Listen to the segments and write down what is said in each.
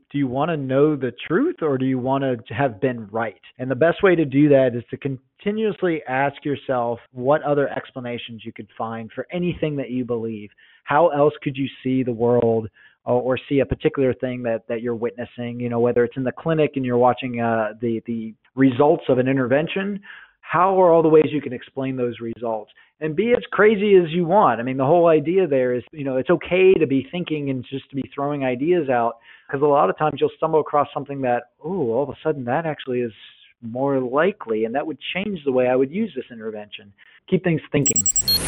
Do you want to know the truth, or do you want to have been right? And the best way to do that is to continuously ask yourself what other explanations you could find for anything that you believe. How else could you see the world, or see a particular thing that you're witnessing? Whether it's in the clinic and you're watching the results of an intervention, how are all the ways you can explain those results? And be as crazy as you want. I mean, the whole idea there is, it's okay to be thinking and just to be throwing ideas out, because a lot of times you'll stumble across something that, all of a sudden that actually is more likely, and that would change the way I would use this intervention. Keep things thinking.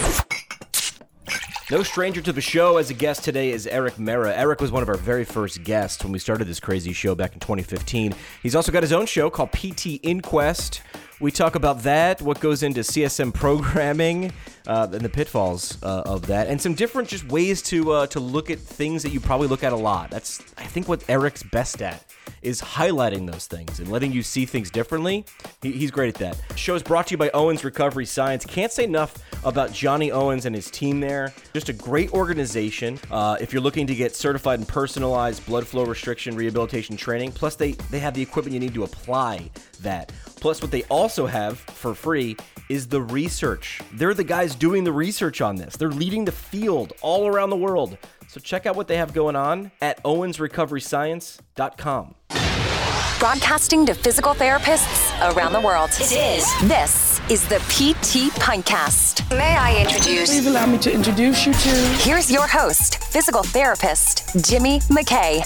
No stranger to the show. As a guest today is Eric Mera. Eric was one of our very first guests when we started this crazy show back in 2015. He's also got his own show called PT Inquest. We talk about that, what goes into CSM programming, and the pitfalls of that, and some different just ways to look at things that you probably look at a lot. That's, I think, what Eric's best at, is highlighting those things and letting you see things differently. He's great at that. The show is brought to you by Owens Recovery Science. Can't say enough about Johnny Owens and his team there. Just a great organization. If you're looking to get certified and personalized blood flow restriction rehabilitation training, plus they have the equipment you need to apply that. Plus, what they also have for free is the research. They're the guys doing the research on this. They're leading the field all around the world. So check out what they have going on at owensrecoveryscience.com. Broadcasting to physical therapists around the world. This is the PT Pintcast. May I introduce? Please allow me to introduce you to... Here's your host, physical therapist, Jimmy McKay.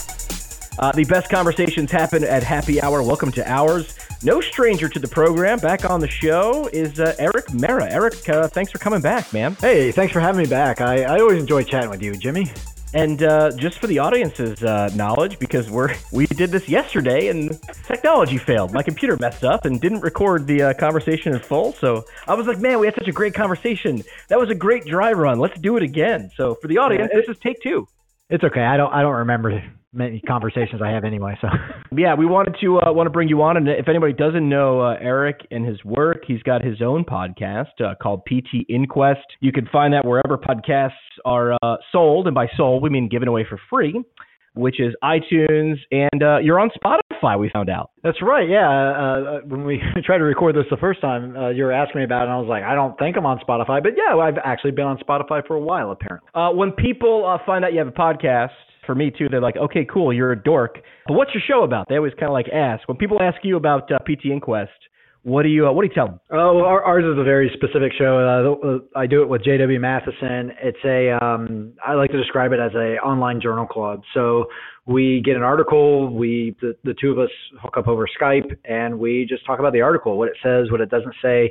The best conversations happen at happy hour. Welcome to ours. No stranger to the program. Back on the show is Eric Mera. Eric, thanks for coming back, man. Hey, thanks for having me back. I always enjoy chatting with you, Jimmy. And just for the audience's knowledge, because we did this yesterday and technology failed. My computer messed up and didn't record the conversation in full. So I was like, man, we had such a great conversation. That was a great dry run. Let's do it again. So for the audience, this is take two. It's okay. I don't remember many conversations I have anyway. So yeah, we wanted to bring you on. And if anybody doesn't know Eric and his work, he's got his own podcast called PT Inquest. You can find that wherever podcasts are sold, and by sold we mean given away for free, which is iTunes, and you're on Spotify, we found out. That's right, yeah. When we tried to record this the first time, you were asking me about it, and I was like, I don't think I'm on Spotify. But yeah, I've actually been on Spotify for a while, apparently. When people find out you have a podcast, for me too, they're like, okay, cool, you're a dork. But what's your show about? They always kind of like ask. When people ask you about PT Inquest, what do you tell them? Oh, ours is a very specific show. I do it with J.W. Matheson. It's I like to describe it as a online journal club. So we get an article, the two of us hook up over Skype, and we just talk about the article, what it says, what it doesn't say.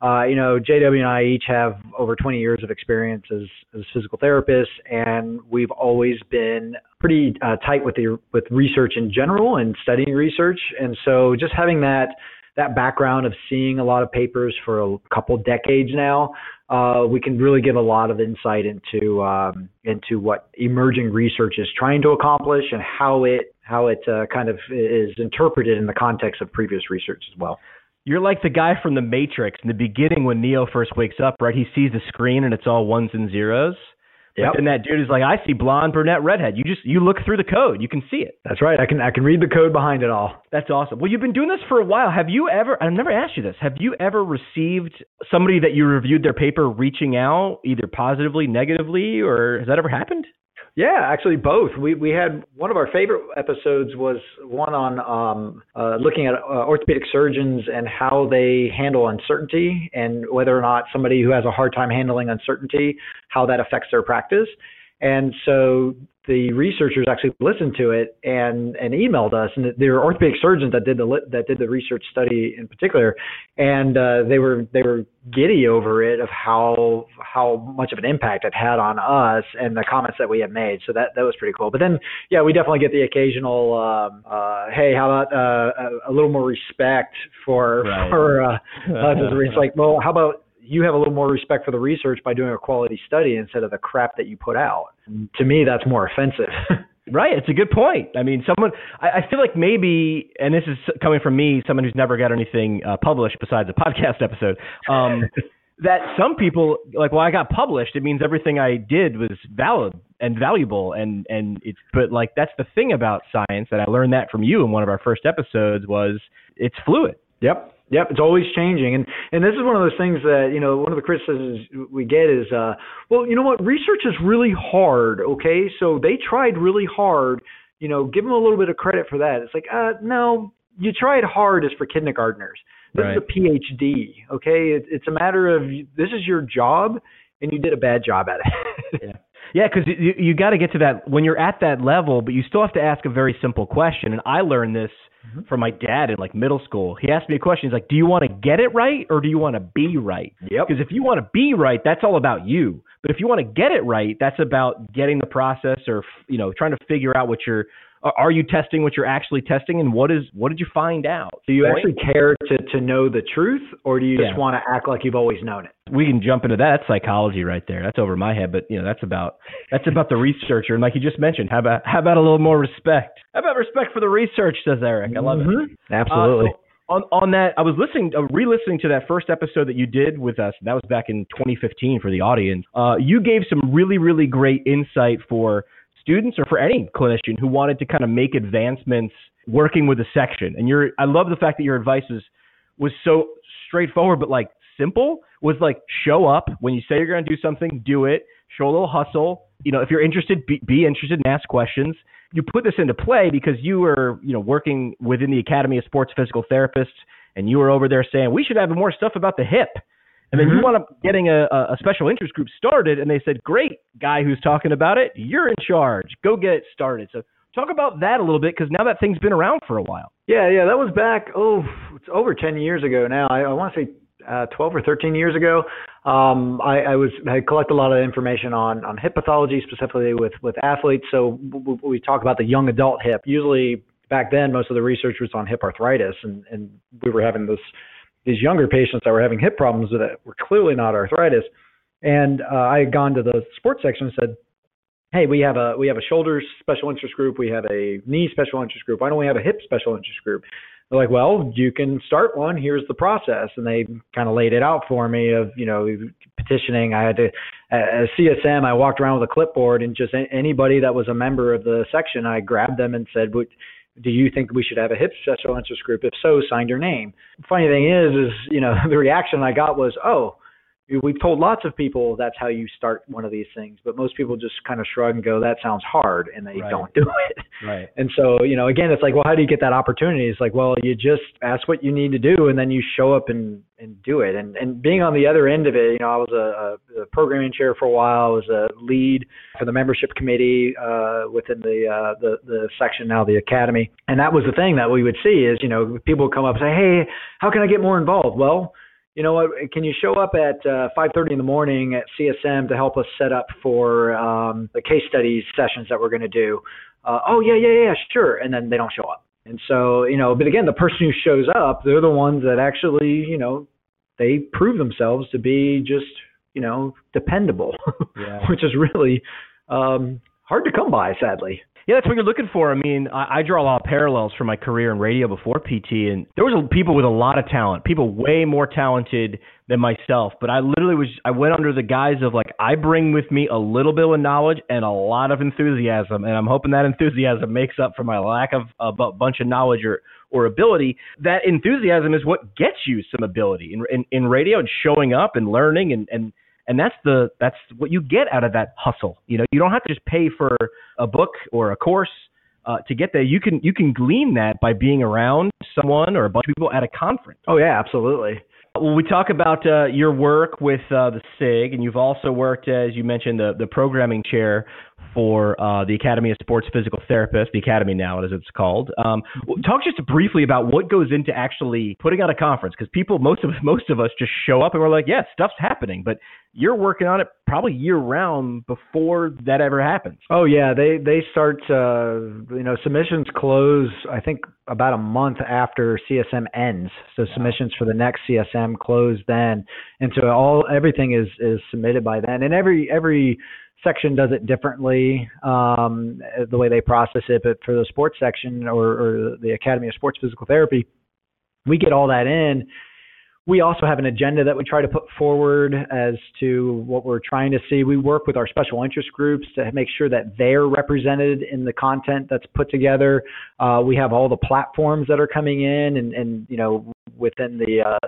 J.W. and I each have over 20 years of experience as physical therapists, and we've always been pretty tight with research in general and studying research. And so just having that background of seeing a lot of papers for a couple decades now, we can really give a lot of insight into what emerging research is trying to accomplish and how it kind of is interpreted in the context of previous research as well. You're like the guy from The Matrix in the beginning when Neo first wakes up, right? He sees the screen and it's all ones and zeros. Yep. And that dude is like, I see blonde, brunette, redhead. You look through the code. You can see it. That's right. I can read the code behind it all. That's awesome. Well, you've been doing this for a while. Have you ever, I've never asked you this, have you ever received somebody that you reviewed their paper reaching out either positively, negatively, or has that ever happened? Yeah, actually both. We had one of our favorite episodes was one on looking at orthopedic surgeons and how they handle uncertainty and whether or not somebody who has a hard time handling uncertainty, how that affects their practice. And so the researchers actually listened to it and emailed us, and there were orthopedic surgeons that did the research study in particular, and they were giddy over it of how much of an impact it had on us and the comments that we had made. So that was pretty cool. But then, yeah, we definitely get the occasional, hey, how about a little more respect for us? It's like, well, how about you have a little more respect for the research by doing a quality study instead of the crap that you put out. To me, that's more offensive. Right. It's a good point. I mean, I feel like maybe, and this is coming from me, someone who's never got anything published besides a podcast episode. that some people like, well, I got published. It means everything I did was valid and valuable. And it's, but like, that's the thing about science. And I learned that from you in one of our first episodes was it's fluid. Yep. It's always changing. And this is one of those things that, one of the criticisms we get is, well, you know what? Research is really hard. Okay. So they tried really hard, give them a little bit of credit for that. It's like, no, you tried hard is for kindergartners. This is a PhD. Okay. It's a matter of, this is your job and you did a bad job at it. Yeah, because you got to get to that when you're at that level, but you still have to ask a very simple question. And I learned this from my dad in like middle school. He asked me a question. He's like, do you want to get it right or do you want to be right? Yep. Because if you want to be right, that's all about you. But if you want to get it right, that's about getting the process or, trying to figure out are you testing what you're actually testing and what did you find out? Do you actually care to know the truth or do you just want to act like you've always known it? We can jump into that. That's psychology right there. That's over my head, but that's about the researcher. And like you just mentioned, how about a little more respect? How about respect for the research, says Eric. I love it. Absolutely. So on that, I was re-listening to that first episode that you did with us. That was back in 2015 for the audience. You gave some really, really great insight for students or for any clinician who wanted to kind of make advancements working with a section. And I love the fact that your advice was so straightforward, but like simple, was like, show up when you say you're going to do something, do it, show a little hustle. If you're interested, be interested and ask questions. You put this into play because you were, working within the Academy of Sports Physical Therapists, and you were over there saying, we should have more stuff about the hip. And then you wound up getting a special interest group started, and they said, great, guy who's talking about it, you're in charge. Go get it started. So talk about that a little bit, because now that thing's been around for a while. Yeah, that was back, it's over 10 years ago now. I want to say 12 or 13 years ago. I collected a lot of information on hip pathology, specifically with athletes. So we talk about the young adult hip. Usually back then, most of the research was on hip arthritis, and we were having these younger patients that were having hip problems that were clearly not arthritis. And I had gone to the sports section and said, hey, we have a shoulder special interest group. We have a knee special interest group. Why don't we have a hip special interest group? They're like, well, you can start one. Here's the process. And they kind of laid it out for me of, petitioning. I had to, as CSM, I walked around with a clipboard, and just anybody that was a member of the section, I grabbed them and said, do you think we should have a hip special interest group? If so, sign your name. Funny thing is, the reaction I got was, oh, we've told lots of people that's how you start one of these things, but most people just kind of shrug and go, that sounds hard, and they don't do it. Right. And so, again, it's like, well, how do you get that opportunity? It's like, well, you just ask what you need to do, and then you show up and do it. And being on the other end of it, I was a programming chair for a while. I was a lead for the membership committee within the section, now the academy. And that was the thing that we would see is, people would come up and say, hey, how can I get more involved? Well, you know what, can you show up at 5:30 in the morning at CSM to help us set up for the case studies sessions that we're going to do? Oh, yeah, sure. And then they don't show up. And so, but again, the person who shows up, they're the ones that actually, they prove themselves to be just, dependable, which is really hard to come by, sadly. Yeah, that's what you're looking for. I mean, I draw a lot of parallels from my career in radio before PT, and there was people with a lot of talent, people way more talented than myself. But I went under the guise of like, I bring with me a little bit of knowledge and a lot of enthusiasm, and I'm hoping that enthusiasm makes up for my lack of a bunch of knowledge or ability. That enthusiasm is what gets you some ability in radio and showing up and learning and that's what you get out of that hustle. You don't have to just pay for a book or a course to get there. You can glean that by being around someone or a bunch of people at a conference. Oh yeah, absolutely. Well, we talk about your work with the SIG, and you've also worked, as you mentioned, the programming chair for the Academy of Sports Physical Therapists, the Academy now, as it's called. Talk just briefly about what goes into actually putting on a conference, because most of us just show up and we're like, yeah, stuff's happening, but you're working on it probably year round before that ever happens. Oh yeah, they start. Submissions close, I think, about a month after CSM ends. So submissions for the next CSM close then, and so everything is submitted by then, and every section does it differently, the way they process it. But for the sports section or the Academy of Sports Physical Therapy, we get all that in. We also have an agenda that we try to put forward as to what we're trying to see. We work with our special interest groups to make sure that they're represented in the content that's put together. We have all the platforms that are coming in, and within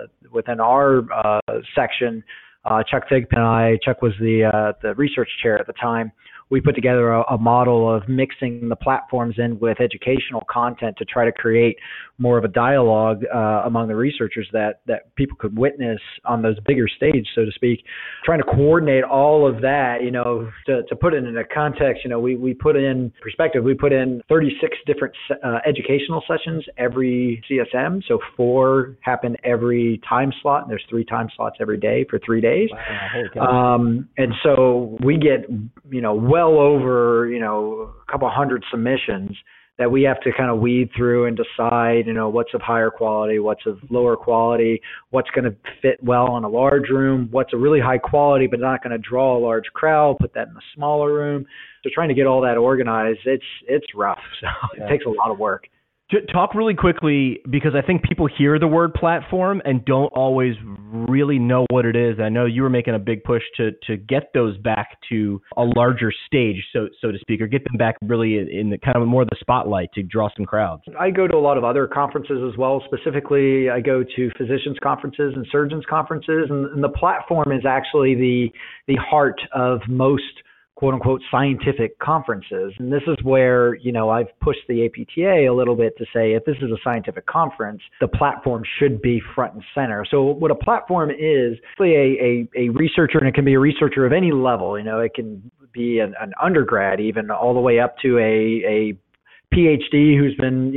our section, Chuck Thigpen and I, Chuck was the research chair at the time. We put together a model of mixing the platforms in with educational content to try to create more of a dialogue among the researchers that people could witness on those bigger stage, so to speak. Trying to coordinate all of that, to put it in a context, we put in perspective, we put in 36 different educational sessions every CSM. So 4 happen every time slot, and there's 3 time slots every day for 3 days. Wow, and so we get, well over, a couple hundred submissions that we have to kind of weed through and decide, what's of higher quality, what's of lower quality, what's going to fit well in a large room, what's a really high quality but not going to draw a large crowd, put that in a smaller room. So trying to get all that organized, it's rough. So it takes a lot of work. Talk really quickly, because I think people hear the word platform and don't always really know what it is. I know you were making a big push to get those back to a larger stage, so to speak, or get them back really in the kind of more of the spotlight to draw some crowds. I go to a lot of other conferences as well. Specifically, I go to physicians conferences and surgeons conferences, and the platform is actually the heart of most quote unquote scientific conferences. And this is where, I've pushed the APTA a little bit to say, if this is a scientific conference, the platform should be front and center. So what a platform is really a researcher, and it can be a researcher of any level. It can be an undergrad, even all the way up to a PhD who's been,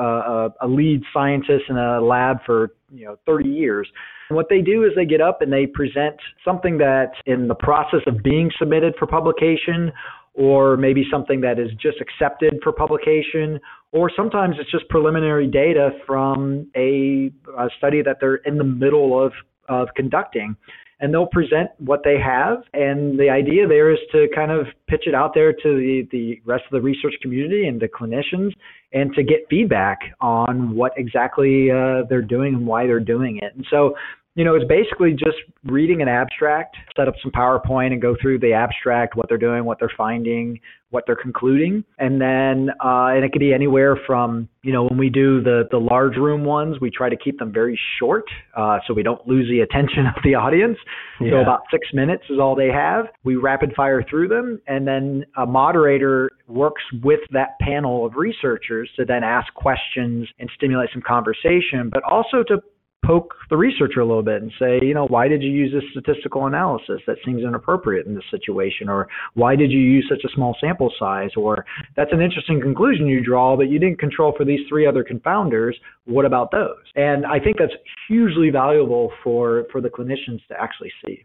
a lead scientist in a lab for, 30 years. What they do is they get up and they present something that's in the process of being submitted for publication, or maybe something that is just accepted for publication, or sometimes it's just preliminary data from a study that they're in the middle of conducting. And they'll present what they have. And the idea there is to kind of pitch it out there to the rest of the research community and the clinicians, and to get feedback on what exactly they're doing and why they're doing it. And so, it's basically just reading an abstract, set up some PowerPoint and go through the abstract, what they're doing, what they're finding, what they're concluding. And then, and it could be anywhere from, when we do the large room ones, we try to keep them very short so we don't lose the attention of the audience. Yeah. So about 6 minutes is all they have. We rapid fire through them, and then a moderator works with that panel of researchers to then ask questions and stimulate some conversation, but also to poke the researcher a little bit and say, why did you use this statistical analysis? That seems inappropriate in this situation. Or why did you use such a small sample size? Or that's an interesting conclusion you draw, but you didn't control for these 3 other confounders. What about those? And I think that's hugely valuable for the clinicians to actually see.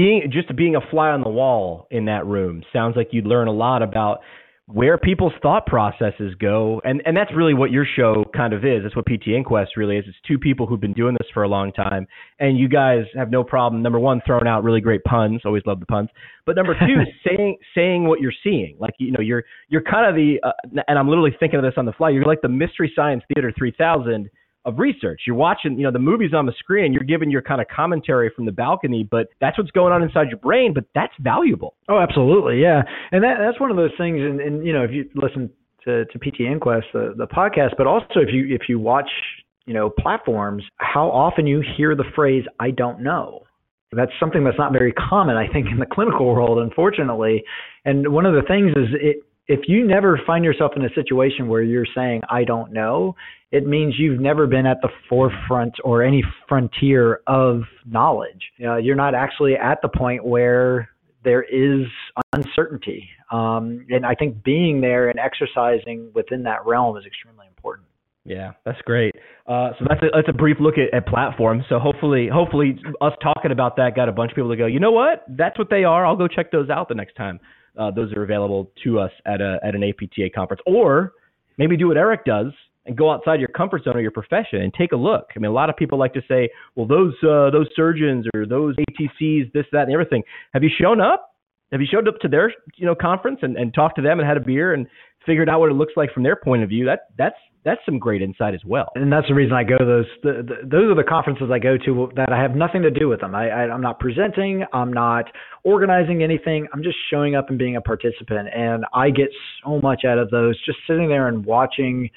Being a fly on the wall in that room sounds like you'd learn a lot about where people's thought processes go. And that's really what your show kind of is. That's what PT Inquest really is. It's 2 people who've been doing this for a long time. And you guys have no problem, number 1, throwing out really great puns. Always love the puns. But number 2, saying what you're seeing. Like, you're kind of and I'm literally thinking of this on the fly, you're like the Mystery Science Theater 3000 of research. You're watching, the movies on the screen, you're giving your kind of commentary from the balcony, but that's what's going on inside your brain, but that's valuable. Oh, absolutely. Yeah. And that's one of those things. And if you listen to PT Inquest, the podcast, but also if you watch, platforms, how often you hear the phrase, I don't know. That's something that's not very common, I think, in the clinical world, unfortunately. And one of the things is if you never find yourself in a situation where you're saying, I don't know, it means you've never been at the forefront or any frontier of knowledge. You're not actually at the point where there is uncertainty. And I think being there and exercising within that realm is extremely important. Yeah, that's great. So that's a brief look at platforms. So hopefully us talking about that got a bunch of people to go, you know what? That's what they are. I'll go check those out the next time those are available to us at an APTA conference. Or maybe do what Eric does and go outside your comfort zone or your profession and take a look. I mean, a lot of people like to say, well, those surgeons or those ATCs, this, that, and everything. Have you shown up? Have you showed up to their conference and talked to them and had a beer and figured out what it looks like from their point of view? That's that's some great insight as well. And that's the reason I go to those. Those are the conferences I go to that I have nothing to do with them. I'm not presenting. I'm not organizing anything. I'm just showing up and being a participant. And I get so much out of those, just sitting there and watching.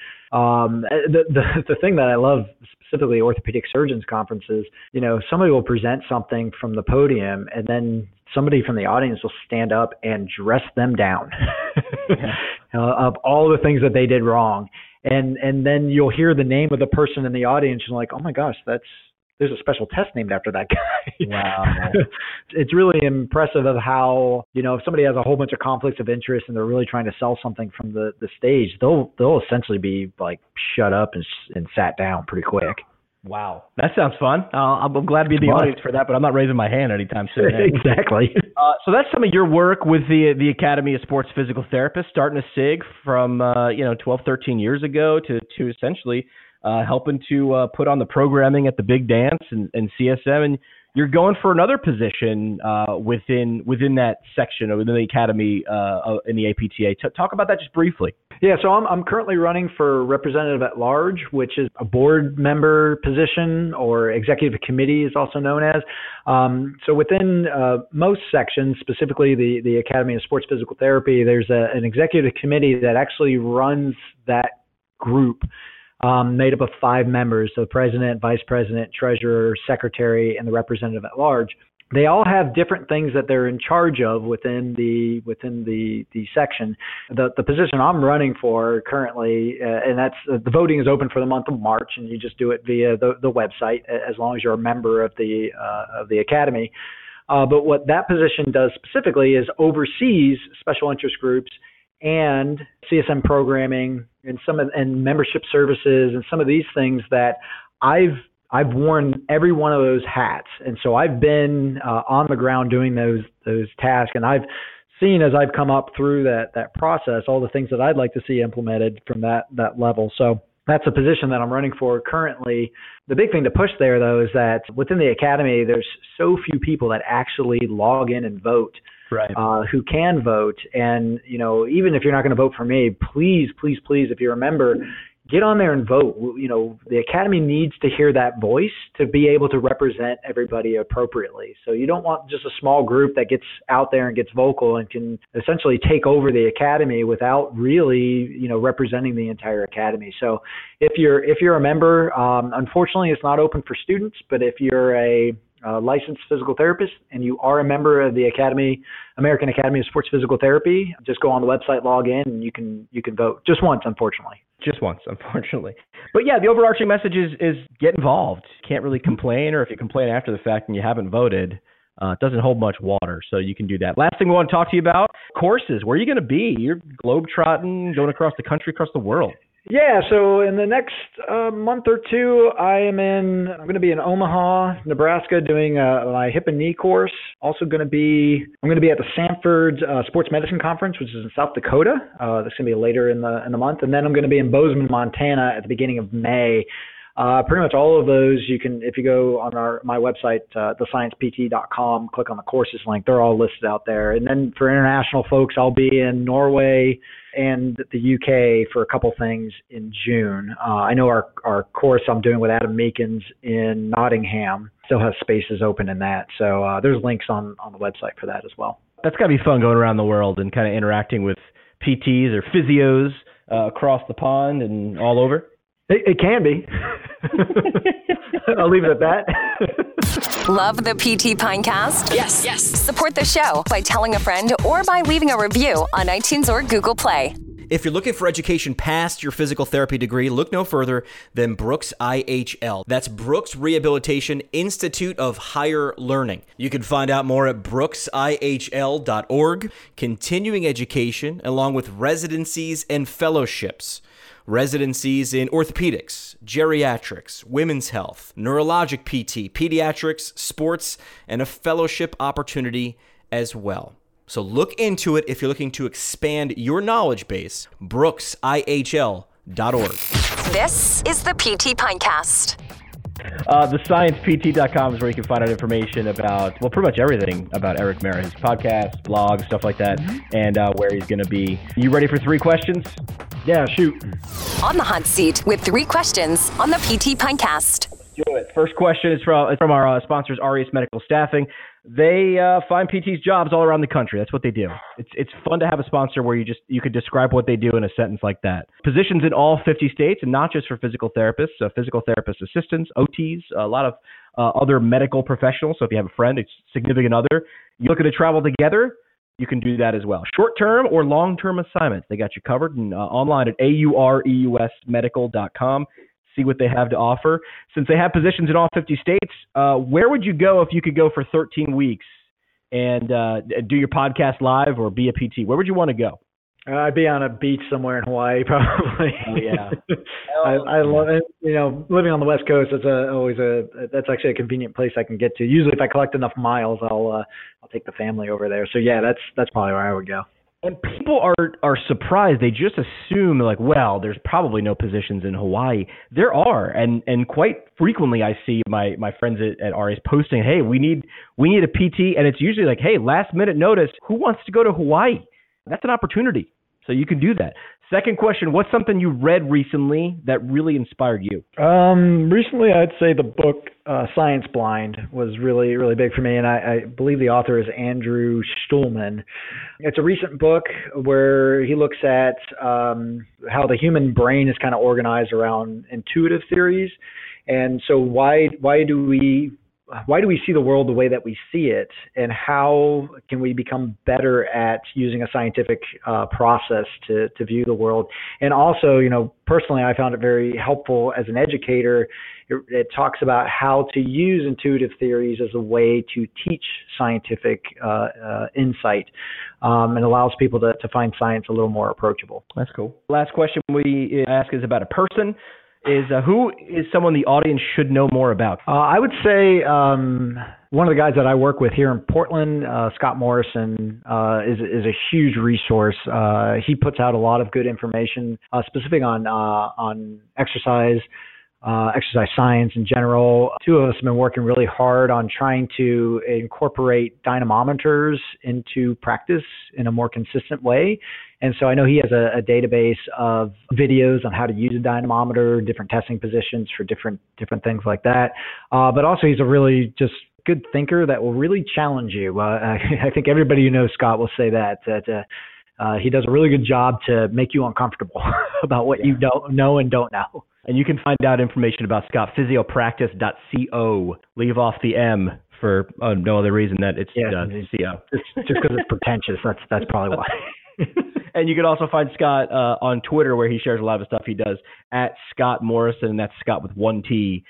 The thing that I love specifically orthopedic surgeons conferences, somebody will present something from the podium and then somebody from the audience will stand up and dress them down of all the things that they did wrong. And then you'll hear the name of the person in the audience and like, oh my gosh, there's a special test named after that guy. Wow. It's really impressive of how, if somebody has a whole bunch of conflicts of interest and they're really trying to sell something from the stage, they'll essentially be like shut up and sat down pretty quick. Wow. That sounds fun. I'm glad to be in the audience for that, but I'm not raising my hand anytime soon. Exactly. So that's some of your work with the Academy of Sports Physical Therapists, starting a SIG from 12, 13 years ago to essentially helping to put on the programming at the Big Dance and CSM, and you're going for another position within that section or within the Academy in the APTA. Talk about that just briefly. Yeah, so I'm currently running for representative at large, which is a board member position, or executive committee is also known as. So within most sections, specifically the Academy of Sports Physical Therapy, there's an executive committee that actually runs that group. Made up of 5 members, so president, vice president, treasurer, secretary, and the representative at large. They all have different things that they're in charge of within the section. The position I'm running for currently, and that's the voting is open for the month of March, and you just do it via the website as long as you're a member of the academy. But what that position does specifically is oversees special interest groups and CSM programming and membership services and some of these things that I've worn every one of those hats. And so I've been on the ground doing those tasks, and I've seen as I've come up through that process all the things that I'd like to see implemented from that level. So that's a position that I'm running for currently. The big thing to push there, though, is that within the academy, there's so few people that actually log in and vote. Right. Who can vote. And, even if you're not going to vote for me, please, please, please, if you're a member, get on there and vote. The academy needs to hear that voice to be able to represent everybody appropriately. So you don't want just a small group that gets out there and gets vocal and can essentially take over the academy without really, representing the entire academy. So if you're a member, unfortunately, it's not open for students, but if you're a licensed physical therapist and you are a member of the American Academy of Sports Physical Therapy, just go on the website, log in, and you can vote just once, unfortunately. Just once, unfortunately. But yeah, the overarching message is get involved. Can't really complain, or if you complain after the fact and you haven't voted, it doesn't hold much water, so you can do that. Last thing we want to talk to you about, courses. Where are you going to be? You're globetrotting, going across the country, across the world. Yeah, so in the next month or two, I'm going to be in Omaha, Nebraska, doing my hip and knee course. I'm going to be at the Sanford Sports Medicine Conference, which is in South Dakota. That's going to be later in the month, and then I'm going to be in Bozeman, Montana, at the beginning of May. Pretty much all of those you can, if you go on my website, thesciencept.com, click on the courses link, they're all listed out there. And then for international folks, I'll be in Norway and the UK for a couple things in June. I know our course I'm doing with Adam Meekins in Nottingham still has spaces open in that. So there's links on the website for that as well. That's got to be fun going around the world and kind of interacting with PTs or physios across the pond and all over. It can be. I'll leave it at that. Love the PT Pinecast? Yes. Support the show by telling a friend or by leaving a review on iTunes or Google Play. If you're looking for education past your physical therapy degree, look no further than Brooks IHL. That's Brooks Rehabilitation Institute of Higher Learning. You can find out more at brooksihl.org. Continuing education along with residencies and fellowships. Residencies in orthopedics, geriatrics, women's health, neurologic PT, pediatrics, sports, and a fellowship opportunity as well. So look into it if you're looking to expand your knowledge base. brooksihl.org. This is the PT Pinecast. TheSciencePT.com is where you can find out information about, pretty much everything about Eric Mera, his podcast, blog, stuff like that, and where he's going to be. You ready for 3 questions? Yeah, shoot. On the hot seat with 3 questions on the PT Pintcast. Do it. First question is from our sponsors, Aureus Medical Staffing. They find PTs jobs all around the country. That's what they do. It's fun to have a sponsor where you could describe what they do in a sentence like that. Positions in all 50 states, and not just for physical therapists, physical therapist assistants, OTs, a lot of other medical professionals. So if you have a friend, a significant other, you're looking to travel together, you can do that as well. Short-term or long-term assignments, they got you covered. And online at aureusmedical.com. See what they have to offer. Since they have positions in all 50 states, where would you go if you could go for 13 weeks and do your podcast live or be a PT? Where would you want to go? I'd be on a beach somewhere in Hawaii, probably. Oh, yeah. I love it. You know, living on the West Coast, that's actually a convenient place I can get to. Usually, if I collect enough miles, I'll take the family over there. So yeah, that's probably where I would go. And people are surprised. They just assume, like, well, there's probably no positions in Hawaii. There are, and quite frequently I see my friends at Aureus posting, hey, we need a PT, and it's usually like, hey, last minute notice, who wants to go to Hawaii? That's an opportunity. So you can do that. Second question, what's something you read recently that really inspired you? Recently, I'd say the book Science Blind was really, really big for me, and I believe the author is Andrew Stulman. It's a recent book where he looks at how the human brain is kind of organized around intuitive theories, and so why do we see the world the way that we see it, and how can we become better at using a scientific process to view the world? And also, you know, personally, I found it very helpful as an educator. It talks about how to use intuitive theories as a way to teach scientific insight, and allows people to find science a little more approachable. That's cool. Last question we ask is about a person. Who is someone the audience should know more about? I would say one of the guys that I work with here in Portland, Scott Morrison, is a huge resource. He puts out a lot of good information, specific on exercise science in general. Two of us have been working really hard on trying to incorporate dynamometers into practice in a more consistent way. And so I know he has a database of videos on how to use a dynamometer, different testing positions for different things like that. But also he's a really just good thinker that will really challenge you. I think everybody who knows Scott will say that he does a really good job to make you uncomfortable about what you don't know and don't know. And you can find out information about Scott, physiopractice.co. Leave off the M for no other reason that it's CO. Just because it's pretentious. That's probably why. And you can also find Scott on Twitter, where he shares a lot of stuff he does, at Scott Morrison, and that's Scott with 1 T,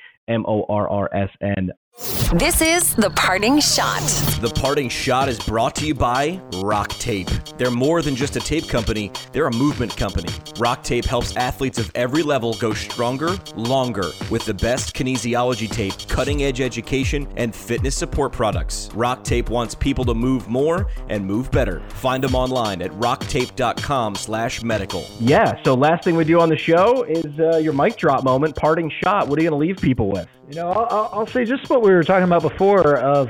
Morrson. This is The Parting Shot. The Parting Shot is brought to you by Rock Tape. They're more than just a tape company, they're a movement company. Rock Tape helps athletes of every level go stronger, longer, with the best kinesiology tape, cutting-edge education, and fitness support products. Rock Tape wants people to move more and move better. Find them online at rocktape.com/medical. Yeah, so last thing we do on the show is your mic drop moment, Parting Shot. What are you going to leave people with? You know, I'll say just what we were talking about before of,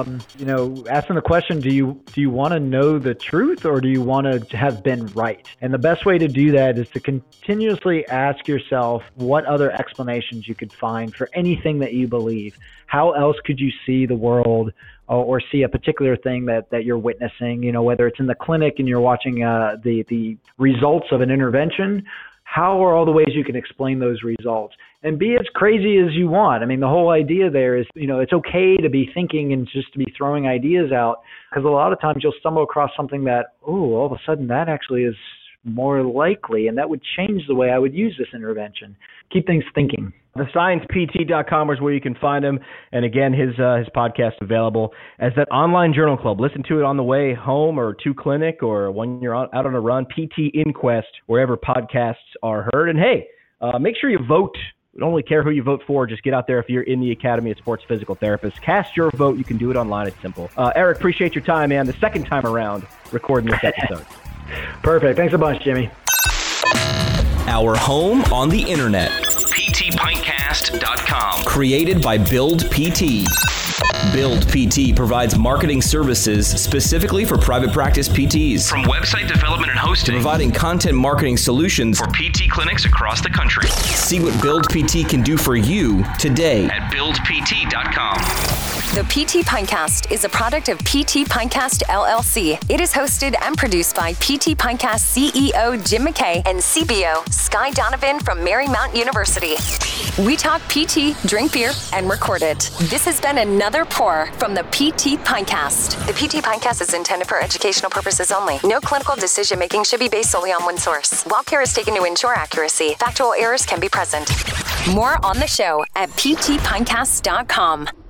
asking the question, do you want to know the truth, or do you want to have been right? And the best way to do that is to continuously ask yourself what other explanations you could find for anything that you believe. How else could you see the world or see a particular thing that you're witnessing? You know, whether it's in the clinic and you're watching the results of an intervention, how are all the ways you can explain those results? And be as crazy as you want. I mean, the whole idea there is, you know, it's okay to be thinking and just to be throwing ideas out, because a lot of times you'll stumble across something that, all of a sudden that actually is more likely, and that would change the way I would use this intervention. Keep things thinking. TheSciencePT.com is where you can find him. And again, his podcast available as that online journal club. Listen to it on the way home or to clinic or when you're out on a run. PT Inquest, wherever podcasts are heard. And hey, make sure you vote. We don't really care who you vote for. Just get out there if you're in the Academy of Sports Physical Therapists. Cast your vote. You can do it online. It's simple. Eric, appreciate your time, man. The second time around recording this episode. Perfect. Thanks a bunch, Jimmy. Our home on the internet. PTPintcast.com. Created by Build PT. Build PT provides marketing services specifically for private practice PTs. From website development and hosting, Providing content marketing solutions for PT clinics across the country. See what Build PT can do for you today. At BuildPT.com. The PT Pintcast is a product of PT Pintcast LLC. It is hosted and produced by PT Pintcast CEO Jim McKay and CBO Sky Donovan from Marymount University. We talk PT, drink beer, and record it. This has been another pour from the PT Pintcast. The PT Pintcast is intended for educational purposes only. No clinical decision making should be based solely on one source. While care is taken to ensure accuracy, factual errors can be present. More on the show at PTPintcast.com.